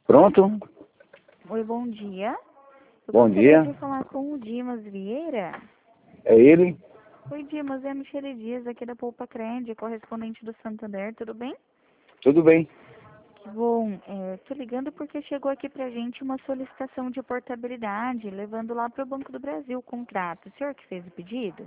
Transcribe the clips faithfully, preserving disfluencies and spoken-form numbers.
Pronto? Oi, bom dia. Eu Bom gostaria dia. de falar com o Dimas Vieira. É ele? Oi, Dimas, é a Michele Dias, aqui da Poupa Crede, correspondente do Santander, tudo bem? Tudo bem. Que bom. É, tô ligando porque chegou aqui pra gente uma solicitação de portabilidade, levando lá para o Banco do Brasil o contrato. O senhor que fez o pedido?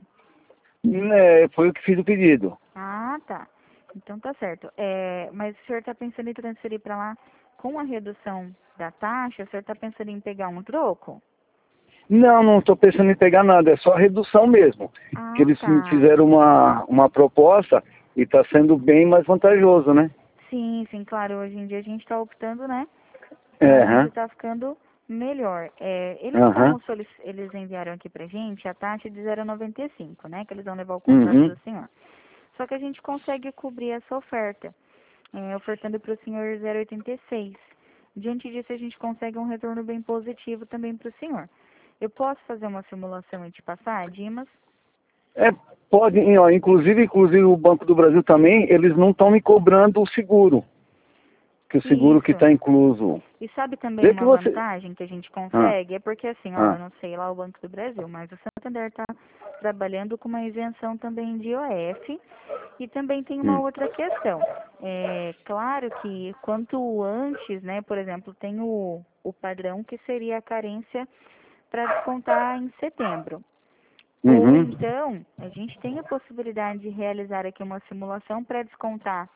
É, foi eu que fiz o pedido. Ah, tá. Então tá certo. É, mas o senhor está pensando em transferir para lá com a redução da taxa? O senhor está pensando em pegar um troco? Não, não estou pensando em pegar nada, é só redução mesmo. Que Ah, eles me tá. fizeram uma, uma proposta e está sendo bem mais vantajoso, né? Sim, sim, claro. Hoje em dia a gente está optando, né? É, Realmente aham. está ficando melhor. É, eles Aham. estavam solic... eles enviaram aqui pra gente a taxa de zero vírgula noventa e cinco, né? Que eles vão levar o contrato Uhum. do senhor. Só que a gente consegue cobrir essa oferta, é, ofertando para o senhor zero vírgula oitenta e seis. Diante disso, a gente consegue um retorno bem positivo também para o senhor. Eu posso fazer uma simulação e te passar, Dimas? É, pode, ó, inclusive, inclusive o Banco do Brasil também, eles não estão me cobrando o seguro. Que o seguro que Isso. está incluso. E sabe também Vê que uma você. vantagem que a gente Ah, consegue? É porque assim, ó, eu ah, não sei lá o Banco do Brasil, mas o Santander está trabalhando com uma isenção também de I O F e também tem uma hum, outra questão. É claro que quanto antes, né, por exemplo, tem o, o padrão que seria a carência para descontar em setembro. Ou uhum. então, a gente tem a possibilidade de realizar aqui uma simulação para descontar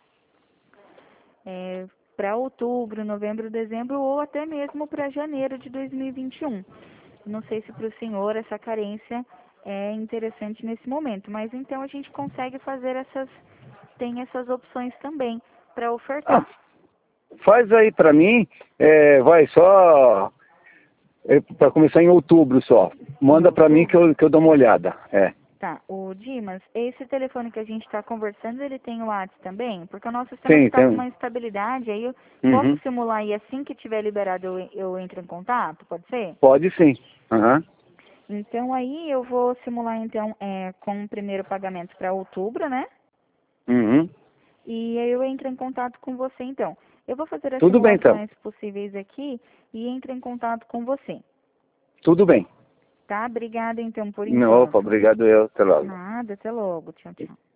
é, para outubro, novembro, dezembro ou até mesmo para janeiro de dois mil e vinte e um. Não sei se para o senhor essa carência é interessante nesse momento, mas então a gente consegue fazer essas, tem essas opções também para Ah, ofertar. faz aí pra mim, é, vai só é, para começar em outubro só. Em Manda pra mim que outubro? eu, que eu dou uma olhada. É. Tá, o Dimas, esse telefone que a gente está conversando, ele tem o WhatsApp também? Porque o nosso sistema Tem, está com tem. uma instabilidade, aí eu posso Uhum. simular e assim que tiver liberado eu, eu entro em contato, pode ser? Pode sim. Aham. Então aí eu vou simular então é, com o primeiro pagamento para outubro, né? Uhum. E aí eu entro em contato com você então. Eu vou fazer as Tudo bem então. simulações possíveis aqui e entro em contato com você, Tudo bem. tá? Obrigada então por Opa, enquanto. obrigado eu. Até logo. Nada, até logo. Tchau, tchau.